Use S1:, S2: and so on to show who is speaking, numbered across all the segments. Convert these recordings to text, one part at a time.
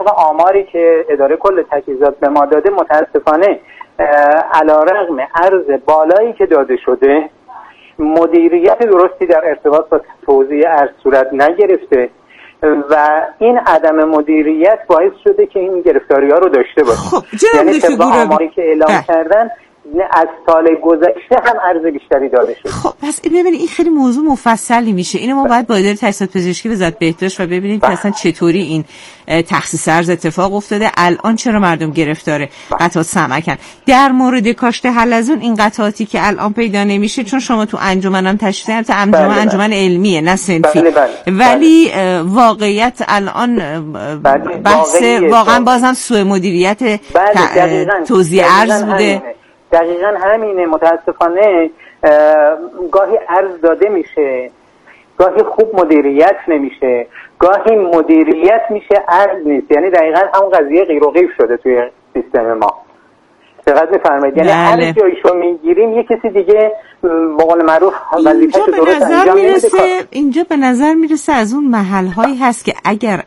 S1: آماری که اداره کل تجهیزات به ما داده متاسفانه علیرغم عرض بالایی که داده شده مدیریت درستی در ارتباط با توزیع ارز صورت نگرفته و این عدم مدیریت باعث شده که این گرفتاری‌ها رو داشته باشیم. یعنی طبق آماری که اعلام کردن از سال گذشته هم ارز بیشتری داده شد.
S2: خب پس ببینید این خیلی موضوع مفصلی میشه. اینو ما باید با اداره تجهیزات پزشکی وزارت بهداشت و ببینیم که اصلا چطوری این تخصیص ارز اتفاق افتاده، الان چرا مردم گرفتار قطعات سمکن. در مورد کاشت حلزون این قطعاتی که الان پیدا نمیشه، چون شما تو انجمنم تشریح کردید، انجمن علمیه نه صنفی، ولی واقعیت الان بحث واقعا بازم سوء مدیریت توزیع ارز بوده.
S1: دقیقاً همینه. متاسفانه گاهی ارز داده میشه، گاهی خوب مدیریت نمیشه، گاهی مدیریت میشه ارز نیست. یعنی دقیقاً همون قضیه غیر و غیب شده توی سیستم ما. دقت می‌فرمایید؟ یعنی هر جایشو میگیریم یه کسی دیگه به قول معروف وظیفه‌شو درست انجام نمیده.
S2: اینجا به نظر میرسه از اون محل‌هایی هست که اگر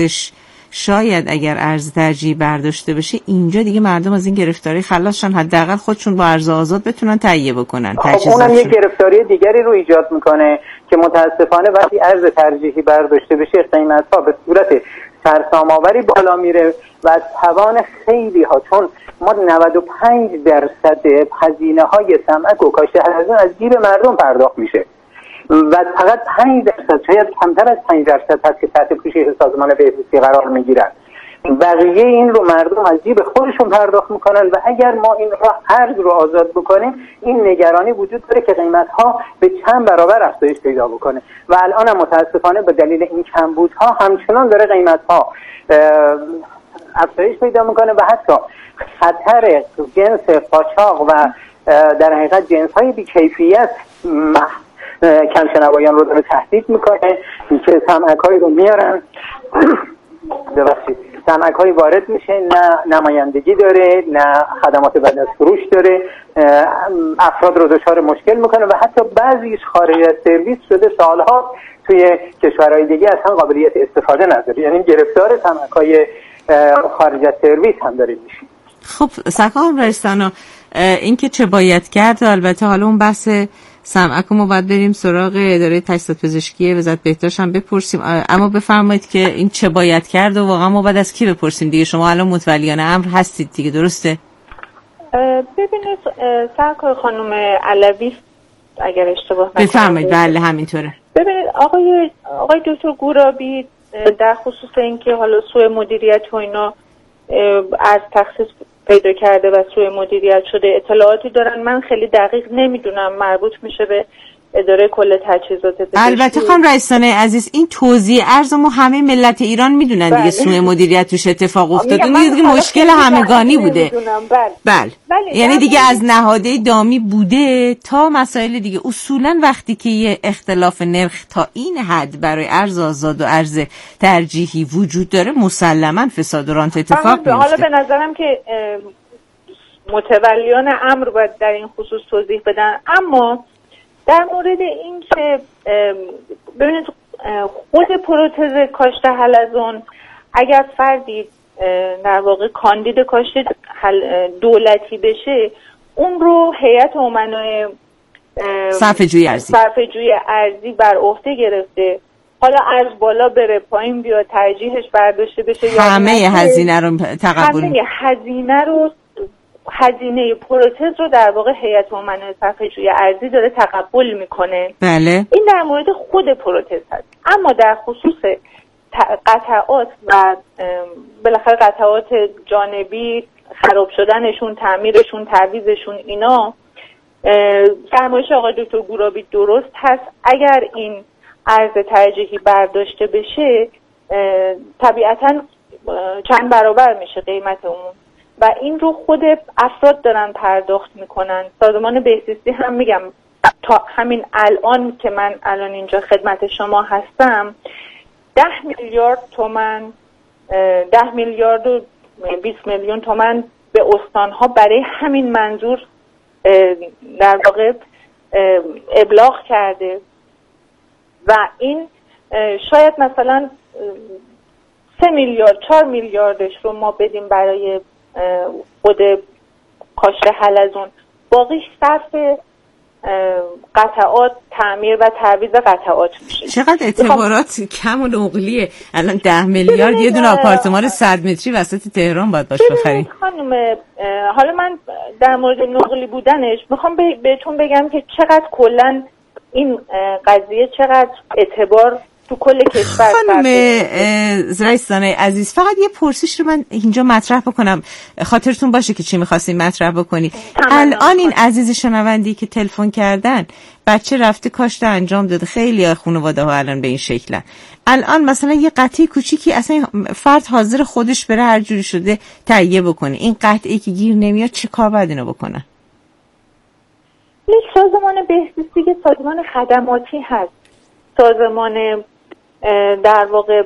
S2: ارز ترجیحی برداشته بشه، اینجا دیگه مردم از این گرفتاری خلاص شن، حداقل خودشون با ارز آزاد بتونن تهیه بکنن.
S1: خب اونم یه گرفتاری دیگری رو ایجاد میکنه که متاسفانه وقتی ارز ترجیحی برداشته بشه قیمت‌ها به صورت سرسام‌آوری بالا میره و از توان خیلی ها، چون ما 95% هزینه‌های سمک و کاشت حلزون از جیب مردم پرداخت میشه و فقط 5% شاید کمتر از 5% هست که تحت پوشش سازمان بهزیستی قرار میگیرن. بقیه این رو مردم از جیب خودشون پرداخت میکنن و اگر ما این ارز رو آزاد بکنیم این نگرانی وجود داره که قیمت‌ها به چند برابر افزایش پیدا بکنه و الان هم متاسفانه به دلیل این کمبودها همچنان داره قیمت‌ها افزایش پیدا میکنه و حتی خطر جنس قاچاق و در حقیقت جنس‌های بی‌کیفیت کمشنوایان رو داره تهدید میکنه که سمک‌هایی رو میارن سمک‌هایی وارد میشه، نه نمایندگی داره نه خدمات بعد از فروش داره، افراد رو دچار مشکل میکنه و حتی بعضیش خارج از سرویس شده، سالها توی کشورهای دیگه اصلا قابلیت استفاده نداره. یعنی گرفتار سمک‌های خارج از سرویس هم داره میشه.
S2: خب سرکار رئیسانا، این که چه باید کرد، البته حالا اون بحث سمعک ما باید بریم سراغ اداره تجهیزات پزشکی وزارت بهداشت هم بپرسیم، اما بفرمایید که این چه باید کرد و واقعا ما باید از کی بپرسیم دیگه؟ شما الان متولیان امر هستید دیگه، درسته؟
S3: ببینید سرکار خانم علوی اگر اشتباه نکنم
S2: بفرمایید. بله همینطوره.
S3: ببینید آقای دکتر گورابی در خصوص اینکه حالا سوء مدیریت و اینا از تخصیص پیدا کرده و سوء مدیریت شده اطلاعاتی دارن، من خیلی دقیق نمیدونم، مربوط میشه به اداره کل تجهیزات پزشکی.
S2: البته خانم رئیسانه عزیز این توزیع ارز ما همه ملت ایران میدونن دیگه، سوء مدیریت توش اتفاق افتاده، دیگه مشکل همگانی بوده. بله. یعنی دیگه از نهاده دامی بوده تا مسائل دیگه. اصولا وقتی که یه اختلاف نرخ تا این حد برای ارز آزاد و ارز ترجیحی وجود داره، مسلما فساد و رانت اتفاق میفته.
S3: حالا به نظرم که متولیان امر باید در این خصوص توضیح بدن. اما در مورد این که ببینید خود پروتز کاشت حلزون اگر فردی در واقع کاندید کاشت دولتی بشه، اون رو هیئت امنای
S2: صرفه
S3: جویی ارزی بر عهده گرفته. حالا ارز بالا بره پایین بیاد ترجیحش برداشته بشه،
S2: همه هزینه رو تقبل،
S3: هزینه پروتز رو در واقع هیئت امنای صرفه جویی ارزی داره تقبل میکنه.
S2: بله.
S3: این در مورد خود پروتز هست. اما در خصوص قطعات و بالاخره قطعات جانبی، خراب شدنشون، تعمیرشون، تعویضشون، اینا فرمایش آقای دکتر گورابی درست هست. اگر این ارز ترجیحی برداشته بشه طبیعتا چند برابر میشه قیمت اون و این رو خود افراد دارن پرداخت میکنن. سازمان بهزیستی هم میگم تا همین الان که من الان اینجا خدمت شما هستم 10 میلیارد تومان 10 میلیارد و 20 میلیون تومان به استانها برای همین منظور در واقع ابلاغ کرده و این شاید مثلا 3 میلیارد 4 میلیاردش رو ما بدیم برای خود کاشت حلزون، باقیش صرف قطعات، تعمیر و تعویض قطعات میشه.
S2: چقدر اعتبارات کم و نقلیه. الان 10 میلیارد یه دونه آپارتمان 100 متری وسط تهران باید باش بخریم.
S3: خانم حالا من در مورد نقلی بودنش میخوام بهتون بگم که چقدر کلا این قضیه چقدر اعتبار تو کل کشور.
S2: خانم رئیس‌دانه عزیز، فقط یه پرسش رو من اینجا مطرح بکنم، خاطرتون باشه که چی می‌خواستین مطرح بکنی. الان این عزیز شنوندی که تلفن کردن، بچه رفته کاشت انجام داده، خیلی خانواده ها الان به این شکلن. الان مثلا یه قطعه کوچیکی اصلا فرد حاضر خودش بره هر جوری شده تهیه بکنه، این قطعه که گیر نمیاد چه کار باید اینو بکنن؟
S3: یک سازمان بهزیستی که سازمان خدماتی هست، سازمان در واقع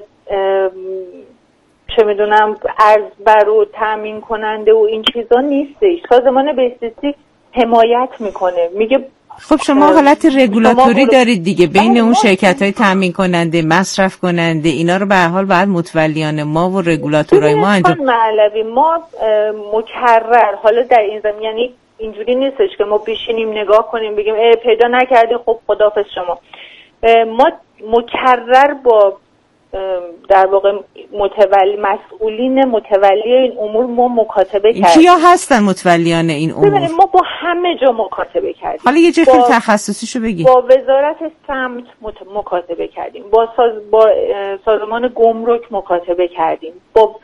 S3: چه میدونم ارزبر و تامین کننده و این چیزا نیستش. سازمان بهزیستی حمایت میکنه، میگه
S2: خب شما حالت رگولاتوری دارید دیگه بین اون شرکت‌های تامین کننده، مصرف کننده، اینا رو به هر حال باید متولیان ما و رگولاتورای ما انجام.
S3: ما مکرر حالا در این زمین، یعنی اینجوری نیستش که ما بشینیم نگاه کنیم بگیم پیدا نکردی خب خداحافظ شما. ما مکرر با در واقع مسئولین متولی این امور ما مکاتبه کردیم.
S2: کیا هستن متولیان این امور؟
S3: ما با همه جا مکاتبه کردیم.
S2: حالا یه جای تخصصیشو بگی.
S3: با وزارت سمت مکاتبه کردیم، با سازمان گمرک مکاتبه کردیم، با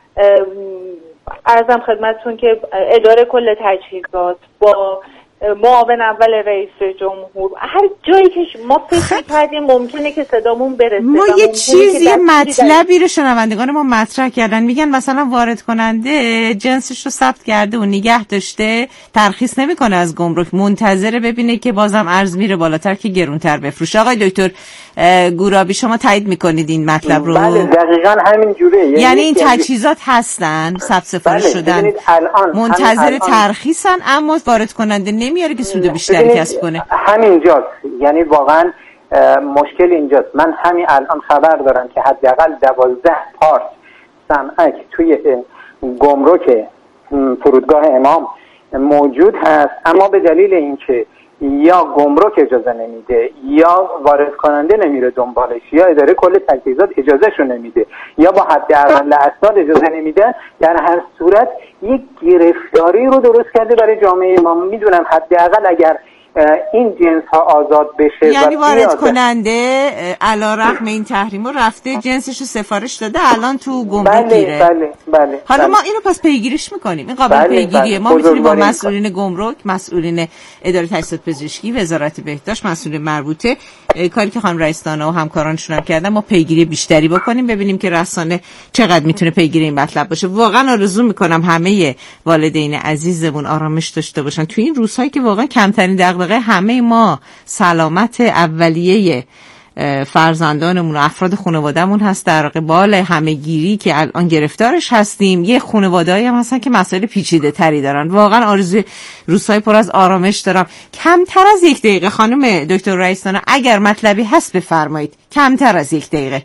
S3: عرضم خدمتتون که اداره کل تجهیزات، با معاون اول رئیس جمهور، هر جایی که ما فکر کردیم ممکنه که صدامون برسه.
S2: ما یه چیزی، یه مطلبی رو شنوندگان ما مطرح کردن، میگن مثلا وارد کننده جنسش رو ثبت کرده و نگه داشته، ترخیص نمیکنه از گمرک، منتظره ببینه که بازم ارز میره بالاتر که گرونتر بفروشه. آقای دکتر گورابی شما تایید میکنید این مطلب رو؟
S1: بله دقیقاً همین جوره.
S2: یعنی این تجهیزات هستن، ثبت سفارش شدن، منتظر ترخیصن، اما وارد کننده نمیاره که سود بیشتری کسب کنه.
S1: همینجاست، یعنی واقعا مشکل اینجاست. من همین الان خبر دارم که حداقل 12 پارت سمعک توی گمرک فرودگاه امام موجود هست، اما به دلیل اینکه یا گمرک اجازه نمیده، یا وارد کننده نمیره دنبالش، یا اداره کل تجهیزات اجازهشو نمیده، یا با حداقل اسناد اجازه نمیده، در هر صورت یک گرفتاری رو درست کرده برای جامعه ما. میدونم حداقل اگر این جنس ها آزاد بشه،
S2: یعنی وارد کننده علیرغم این تحریم رفته جنسش رو سفارش داده، الان تو گمرک گیره.
S1: بله.
S2: حالا ما اینو پس پیگیریش میکنیم، این قابل پیگیریه. ما میتونیم با مسئولین گمرک، مسئولین اداره تجهیزات پزشکی، وزارت بهداشت، مسئولین مربوطه، کاری که خانم رئیس‌دانه و همکارانشون هم کردن، ما پیگیری بیشتری بکنیم، ببینیم که رسانه چقدر میتونه پیگیری این مطلب باشه. واقعا آرزو میکنم همه والدین عزیزمون آرامش داشته باشن تو این روزهایی که واقعا کمترین دغدغه همه ما سلامت اولیه فرزندانمون و افراد خانوادهمون هست، در قبال همه‌گیری که الان گرفتارش هستیم. یه خانواده‌ای هم هستن که مسائل پیچیده تری دارن. واقعا آرزوی روزهای پر از آرامش دارم. کمتر از 1 دقیقه خانم دکتر رئیس‌دانه اگر مطلبی هست بفرمایید، کمتر از 1 دقیقه.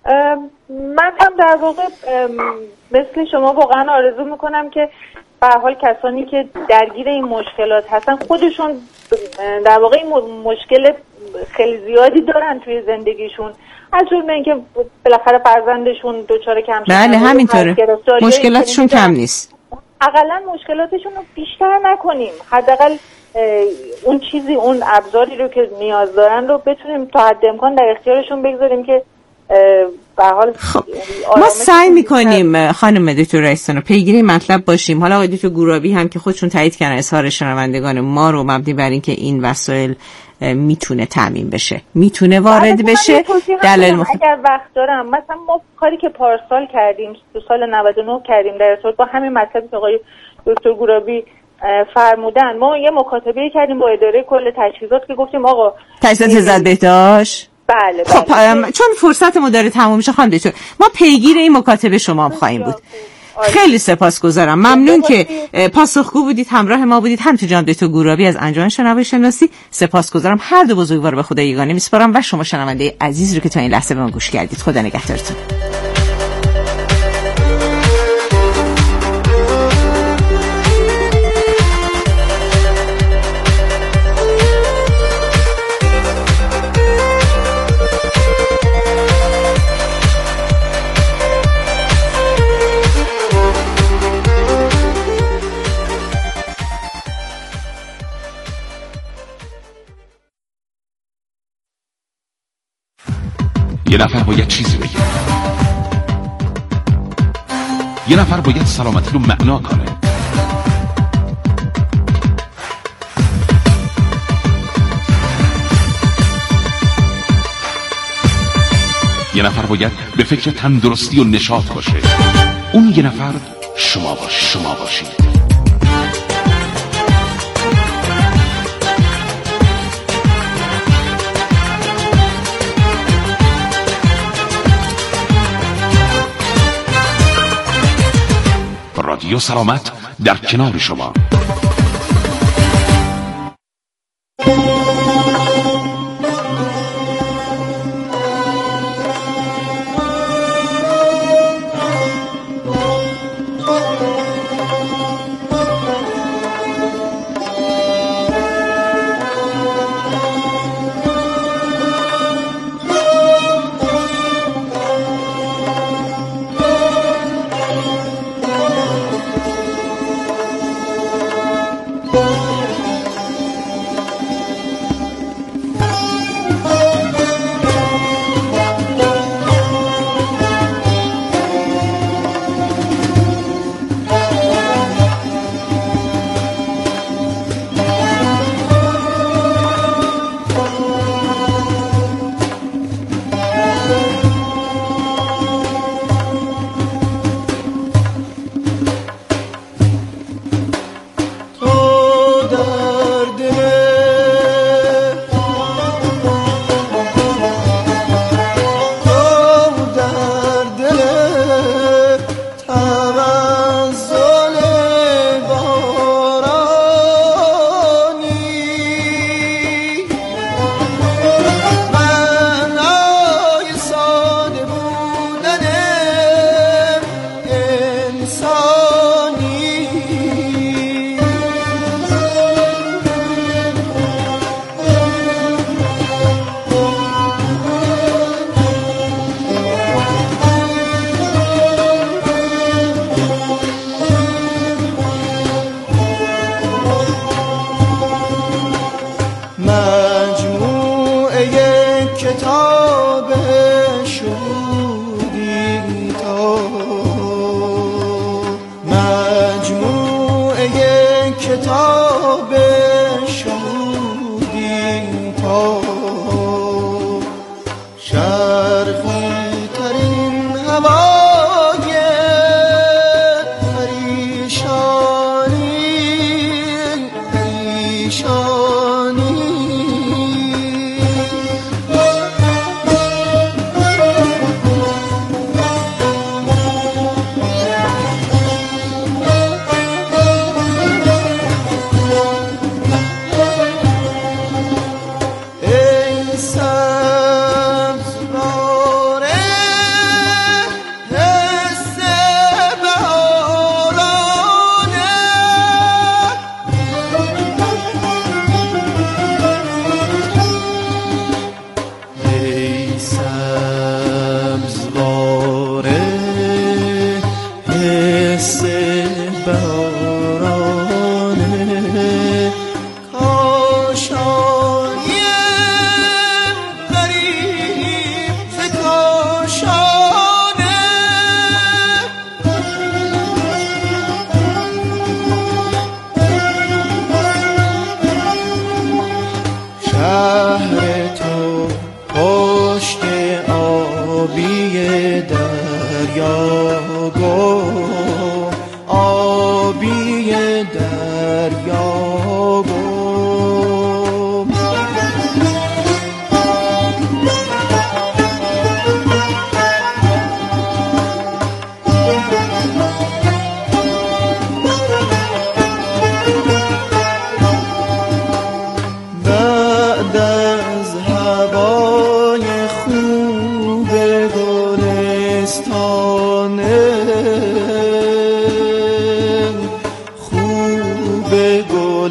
S3: من هم در واقع مثل شما واقعا آرزو میکنم که به هر حال کسانی که درگیر این مشکلات هستن خودشون در واقع این مشکل خیلی زیادی دارن توی زندگیشون، از جمله اینکه بالاخره فرزندشون دچار کم شدن.
S2: بله همینطوره، مشکلاتشون کم نیست.
S3: حداقل مشکلاتشون رو بیشتر نکنیم، حداقل اون ابزاری رو که نیاز دارن رو بتونیم تا حد امکان در اختیارشون بگذاریم که به حال
S2: ما سعی میکنیم خانم دکتر رئیس‌دانه پیگیری مطلب باشیم. حالا آقای دکتر گورابی هم که خودشون تایید کردن اظهار شنوندگان ما رو مبنی بر این که این وسایل میتونه تامین بشه، میتونه وارد بشه. دلیل
S3: اگر وقت دارم، مثلا ما کاری که پارسال کردیم تو سال 99 کردیم در ارتباط با همین مطلبی که آقای دکتر گورابی فرمودن، ما یه مکاتبه کردیم با اداره کل تجهیزات که گفتیم آقا
S2: تجهیزات عزت بهداشت.
S3: بله.
S2: خب چون فرصت ما داره تموم میشه خانم دکتر، ما پیگیر این مکاتبه شما هم خواهیم بود. خیلی سپاسگزارم، ممنون که پاسخگو بودید، همراه ما بودید. هم تو جناب دکتر گورابی از انجمن شنوایی شناسی سپاسگزارم. هر دو بزرگوار به خدا یگانه میسپارم و شما شنونده عزیز رو که تا این لحظه به ما گوش کردید. خدا نگهدارتون.
S4: نفر باید چیزی بگه، یه نفر باید سلامتی رو معنا کنه، یه نفر باید به فکر تندرستی و نشاط باشه. اون یه نفر شما باشید. رادیو سلامت در کنار شما.
S5: خوب گل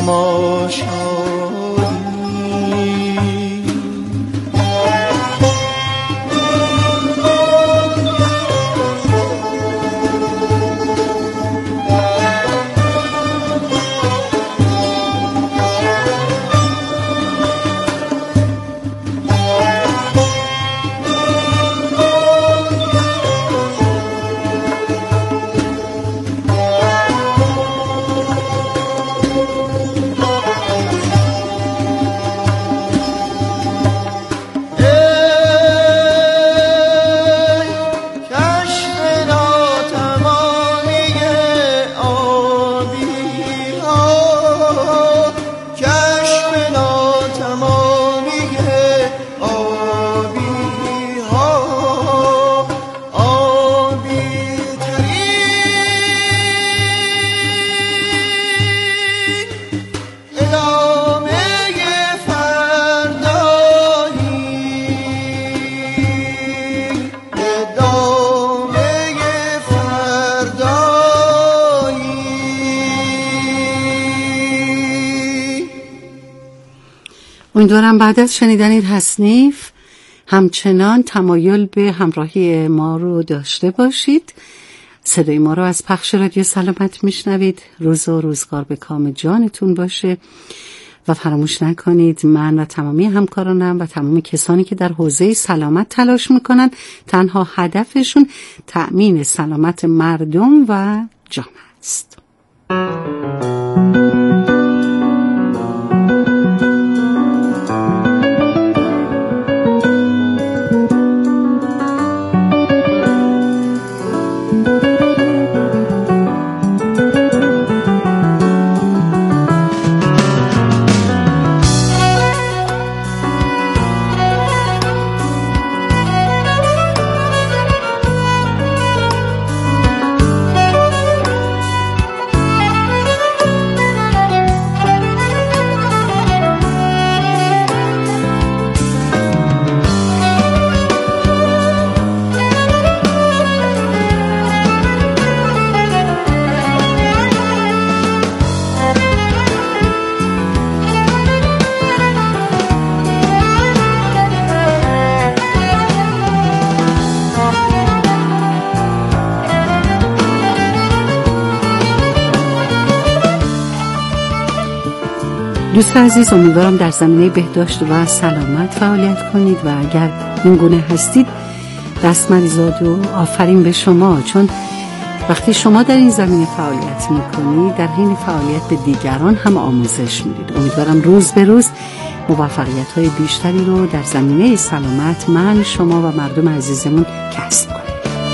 S5: تماشایی.
S6: امیدوارم بعد از شنیدن این تصنیف همچنان تمایل به همراهی ما رو داشته باشید. صدای ما رو از پخش رادیو سلامت میشنوید. روز و روزگار به کام جانتون باشه و فراموش نکنید من و تمامی همکارانم و تمامی کسانی که در حوزه سلامت تلاش میکنن تنها هدفشون تأمین سلامت مردم و جامعه است. دوست عزیز، امیدوارم در زمینه بهداشت و سلامت فعالیت کنید و اگر این گونه هستید دستمریزاد و آفرین به شما، چون وقتی شما در این زمینه فعالیت میکنید در حین فعالیت به دیگران هم آموزش میدید. امیدوارم روز به روز موفقیت های بیشتری رو در زمینه سلامت من، شما و مردم عزیزمون کسب کنید.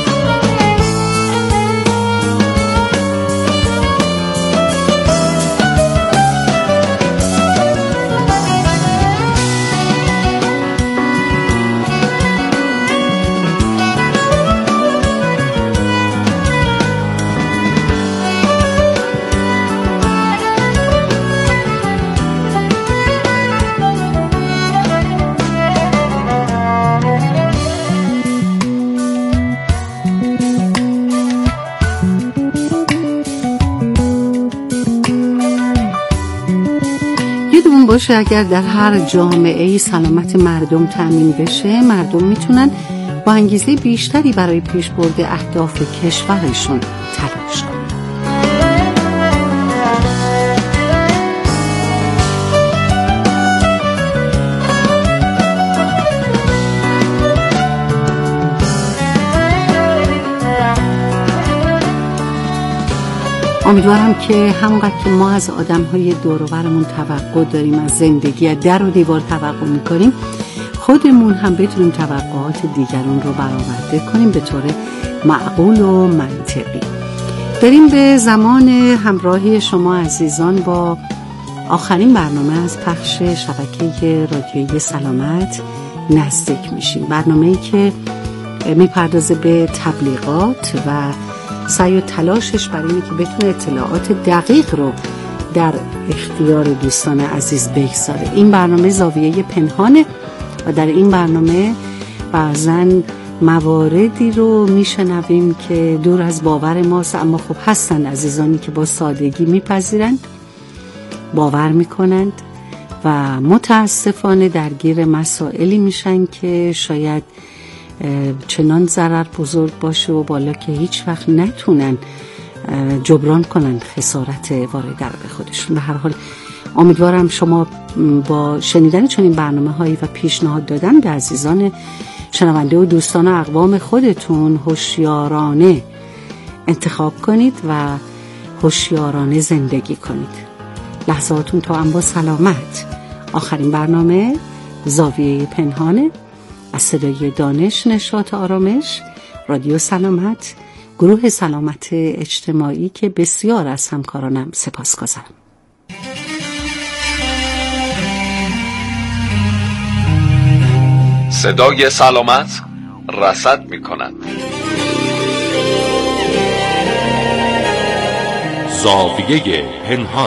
S6: باشه اگر در هر جامعه سلامت مردم تامین بشه، مردم میتونن با انگیزه بیشتری برای پیشبرد اهداف کشورشون تلاش کنن. امیدوارم که همونقدر که ما از آدم‌های دور و برمون توقع داریم، از زندگی در و دیوار توقع می‌کنیم، خودمون هم بتونیم توقعات دیگران رو برآورده کنیم به طور معقول و منطقی. بریم به زمان همراهی شما عزیزان با آخرین برنامه از پخش شبکه رادیویی سلامت نزدیک میشیم. برنامه‌ای که میپردازه به تبلیغات و سعی و تلاشش برای اینه که بتونه اطلاعات دقیق رو در اختیار دوستان عزیز بگذاره. این برنامه زاویه پنهانه و در این برنامه بعضن مواردی رو میشنویم که دور از باور ماست، اما خب هستن عزیزانی که با سادگی میپذیرن باور میکنند و متاسفانه درگیر مسائلی میشن که شاید چنان ضرر بزرگ باشه و بالا که هیچ وقت نتونن جبران کنن خسارت وارد در به خودشون. به هر حال امیدوارم شما با شنیدن چنین برنامه‌هایی و پیشنهاد دادن به عزیزان شنونده و دوستان و اقوام خودتون هوشیارانه انتخاب کنید و هوشیارانه زندگی کنید. لحظاتون تا هم با سلامت. آخرین برنامه زاویه پنهانه از صدای دانش، نشاط، آرامش، رادیو سلامت، گروه سلامت اجتماعی که بسیار از همکارانم سپاسگزارم.
S5: صدای سلامت رصد می کند.
S4: زاویه پنهان.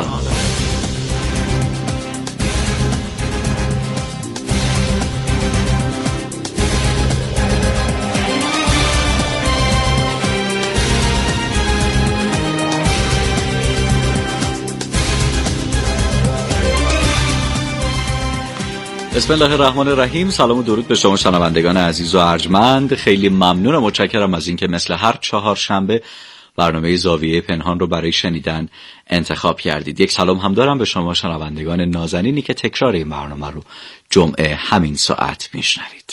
S7: بسم الله الرحمن الرحیم. سلام و درود به شما شنوندگان عزیز و ارجمند. خیلی ممنون و متشکرم از اینکه مثل هر چهارشنبه برنامه زاویه پنهان رو برای شنیدن انتخاب کردید. یک سلام هم دارم به شما شنوندگان نازنینی که تکرار این برنامه رو جمعه همین ساعت میشنوید.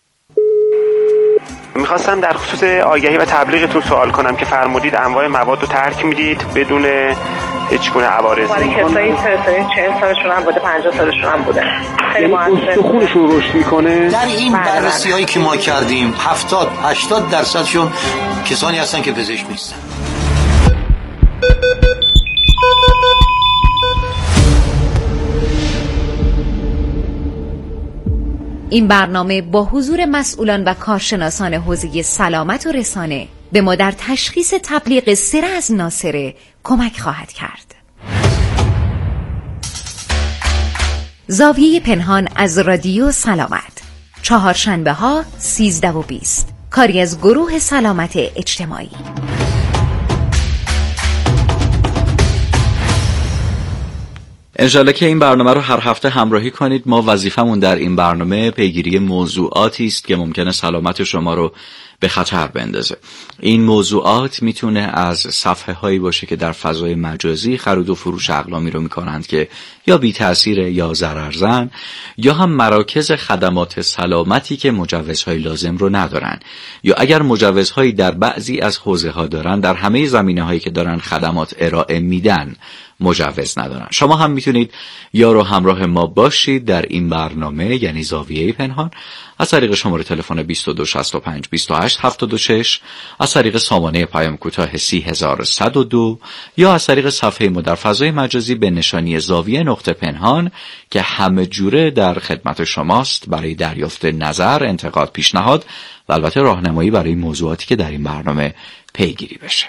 S8: میخواستم در خصوص آگهی و تبلیغتون سوال کنم که فرمودید انواع مواد رو ترک میدید بدون هیچ گونه عوارض.
S9: برای کسایی 40 سالشون هم بوده 50 سالشون هم بوده. خیلی موثر.
S8: خونشون رشد میکنه.
S10: در این بررسی‌هایی که ما کردیم 70-80% کسانی هستن که پزشک نیستن.
S11: این برنامه با حضور مسئولان و کارشناسان حوزه سلامت و رسانه به ما در تشخیص تبلیغ سره از ناسره کمک خواهد کرد. زاویه پنهان از رادیو سلامت، چهارشنبه ها 13:20، کاری از گروه سلامت اجتماعی.
S7: انشالله که این برنامه رو هر هفته همراهی کنید. ما وظیفمون در این برنامه پیگیری موضوعاتی است که ممکنه سلامت شما رو به خطر بندازه. این موضوعات میتونه از صفحه هایی باشه که در فضای مجازی خرید و فروش اقلامی رو میکنند که یا بی تأثیره یا ضررزن، یا هم مراکز خدمات سلامتی که مجوزهای لازم رو ندارن، یا اگر مجوزهایی در بعضی از حوزه ها دارن در همه زمینه هایی که دارن خدمات ارائه میدن مجوز ندارن. شما هم میتونید یارو همراه ما باشید در این برنامه، یعنی زاویه پنهان، از طریق شماره تلفن 2265 28 76، از طریق سامانه پیام کوتاه 30102، یا از طریق صفحه ما در فضای مجازی به نشانی زاویه نقطه پنهان که همه جوره در خدمت شماست برای دریافت نظر، انتقاد، پیشنهاد و البته راهنمایی برای موضوعاتی که در این برنامه پیگیری بشه.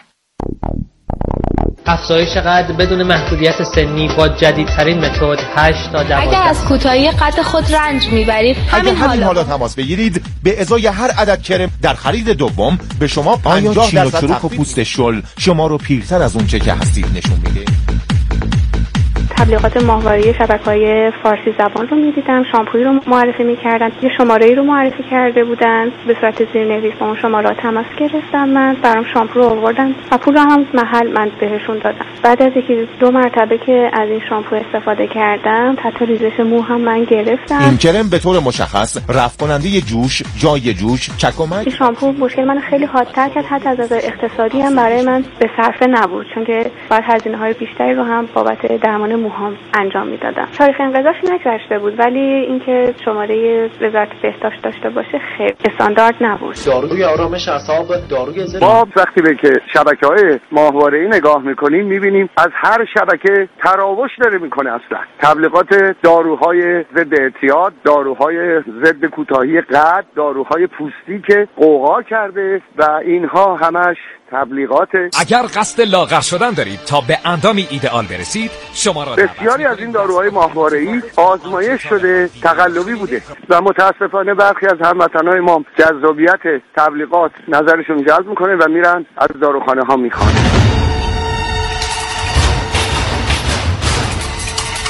S12: افزایش قد بدون محدودیت سنی با جدیدترین متد 8 تا 12.
S13: اگر از کوتاهی قد خود رنج میبرید همین حالا
S14: تماس بگیرید. به ازای هر عدد کرم در خرید دوم به شما 50% چروک و پوست شل شما رو پیرتر از اون چه که هستید نشون میده.
S15: تبلیغات ماهواره شبکه‌های فارسی زبان رو می‌دیدم، شامپویی رو معرفی می‌کردن، یه شماره‌ای رو معرفی کرده بودن، به صورت زیرنویس با اون شماره تماس گرفتم، من برام شامپو رو آوردن و پول رو هم محل من بهشون دادم. بعد از یکی 2 مرتبه که از این شامپو استفاده کردم، حتی ریزش مو هم من گرفتم.
S14: این کرم به طور مشخص رفع کننده جوش، جای جوش، چکمک.
S15: این شامپو مشکل من خیلی حادتر کرد، حتی از نظر اقتصادی هم برای من به صرفه نبود، چون که باید هزینه‌های بیشتری رو هم بابت درمان موهام انجام میدادم. تاریخ انقضاش نگذشته بود، ولی اینکه شماره وزارت بهداشت داشته باشه خیلی استاندارد نبود.
S12: داروی آرامش اعصاب، داروی ضد.
S8: ما وقتی به که شبکه‌های ماهواره‌ای نگاه می‌کنیم می‌بینیم از هر شبکه تراوش داره می‌کنه. اصلا تبلیغات داروهای ضد اعتیاد، داروهای ضد کوتاهی قد، داروهای پوستی که قوقا کرده و اینها همش تبلیغاته.
S14: اگر قصد لاغر شدن دارید تا به اندامی ایدئال برسید، شما را
S8: بسیاری از این داروهای ماهواره‌ای آزمایش شده تقلبی بوده و متاسفانه برخی از هموطنان ما جذابیت تبلیغات نظرشون جلب میکنه و میرن از داروخانه ها میخوان.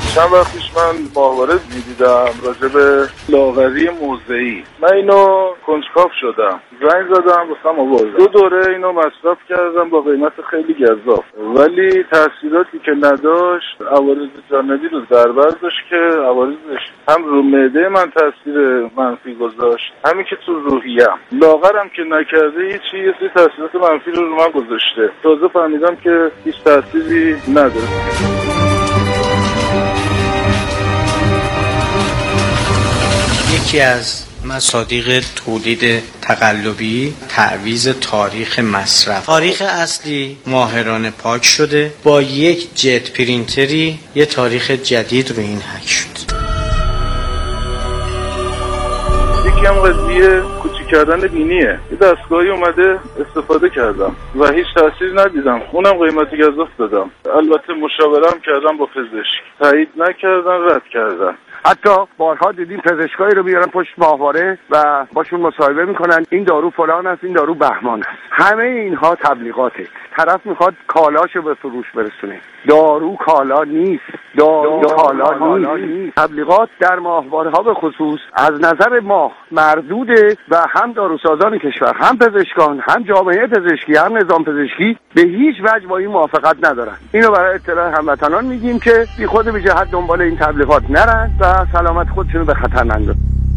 S16: چند وقت پیش من ماهواره دیدم راجع به لاغری موضعی. من اینو کنجکاو شدم، زنگ زدم واسم آوردم. 2 دوره اینو مصرف کردم با قیمت خیلی گزاف، ولی تاثیراتی که نداشت عوارض جانبی رو در بر داشت که عوارضش هم رو معده من تاثیر منفی گذاشت، همین که تو روحیه‌ام. لاغرم که نکرده هیچ چیزی تاثیرات منفی رو من گذاشته. تازه فهمیدم که هیچ تأثیری نداره.
S17: یکی از مصادیق تولید تقلبی تعویض تاریخ مصرف. تاریخ اصلی ماهرانه پاک شده، با یک جت پرینتری یه تاریخ جدید رو این حک شد.
S16: یکی هم قضیه کوچیک کردن بینیه. یه دستگاهی اومده استفاده کردم و هیچ تأثیر ندیدم، اونم قیمتی گزاف دادم. البته مشاورم کردم با پزشک، تایید نکردن، رد کردن.
S8: حتی بارها دیدیم پزشکایی رو بیارن پشت ماهواره و باشون مصاحبه میکنن این دارو فلان است، این دارو بهمان است. همه اینها تبلیغاته. طرف میخواد کالاشو به فروش برسونه. دارو کالا نیست. دارو کالا نیست. تبلیغات در ماهواره ها به خصوص از نظر ما مردوده و هم داروسازان کشور، هم پزشکان، هم جامعه پزشکی، هم نظام پزشکی به هیچ وجه با این موافقت ندارن. اینو برای اطلاع هموطنان میگیم که بی خود بی جهت دنبال این تبلیغات نرن و سلامت خودشونو به خطر نندازن.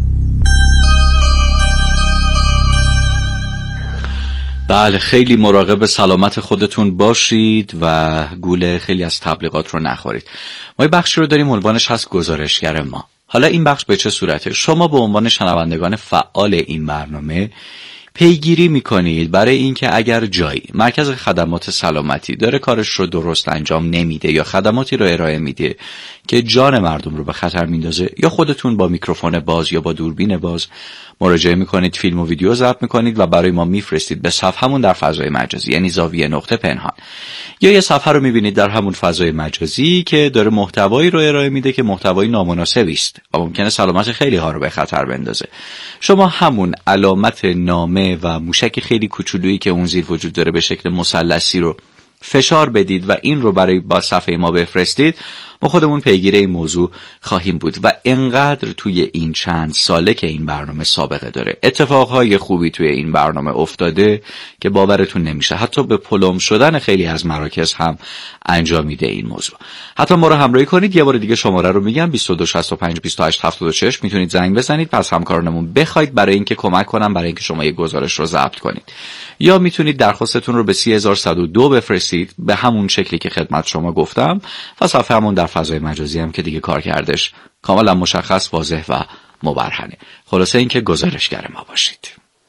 S7: بله، خیلی مراقب سلامت خودتون باشید و گول خیلی از تبلیغات رو نخورید. ما یه بخشی رو داریم عنوانش هست گزارشگر ما. حالا این بخش به چه صورته؟ شما به عنوان شنوندگان فعال این برنامه پیگیری میکنید برای اینکه اگر جایی مرکز خدمات سلامتی داره کارش رو درست انجام نمیده یا خدماتی رو ارائه میده که جان مردم رو به خطر میندازه، یا خودتون با میکروفون باز یا با دوربین باز مراجعه میکنید، فیلم و ویدیو ضبط میکنید و برای ما میفرستید به صفحمون در فضای مجازی، یعنی زاویه نقطه پنهان. یا یه صفحه رو میبینید در همون فضای مجازی که داره محتوایی رو ارائه میده که محتوای نامناسبی است و ممکنه سلامت خیلی ها رو به خطر بندازه. شما همون علامت نامه و موشک خیلی کوچولویی که اون زیر وجود داره به شکل مثلثی رو فشار بدید و این رو برای با صفحه ما بفرستید، ما خودمون پیگیر این موضوع خواهیم بود. و انقدر توی این چند ساله که این برنامه سابقه داره اتفاقهای خوبی توی این برنامه افتاده که باورتون نمیشه. حتی به پلم شدن خیلی از مراکز هم انجام میده این موضوع. حتی ما رو همراهی کنید. یه بار دیگه شماره رو میگم 2265 28 76. میتونید زنگ بزنید، پس همکارانمون بخواید برای اینکه کمک کنم برای اینکه شما یه گزارش رو ضبط کنید. یا میتونید درخواستتون رو به 30102 بفرستید به همون شکلی که خدمت شما گفتم و صفحه همون در فضای مجازی هم که دیگه کار کردش کاملا مشخص، واضح و مبرهنه. خلاصه اینکه گزارشگر ما باشید.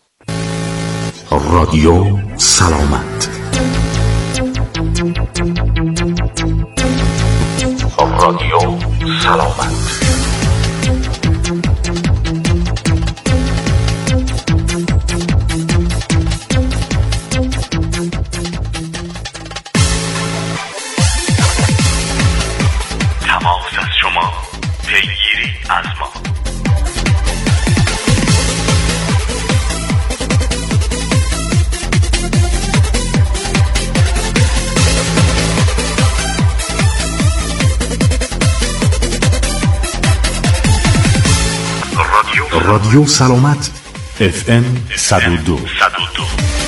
S4: رادیو سلامت. رادیو سلامت. پیگیری از ما. رادیو سلامت FM 102.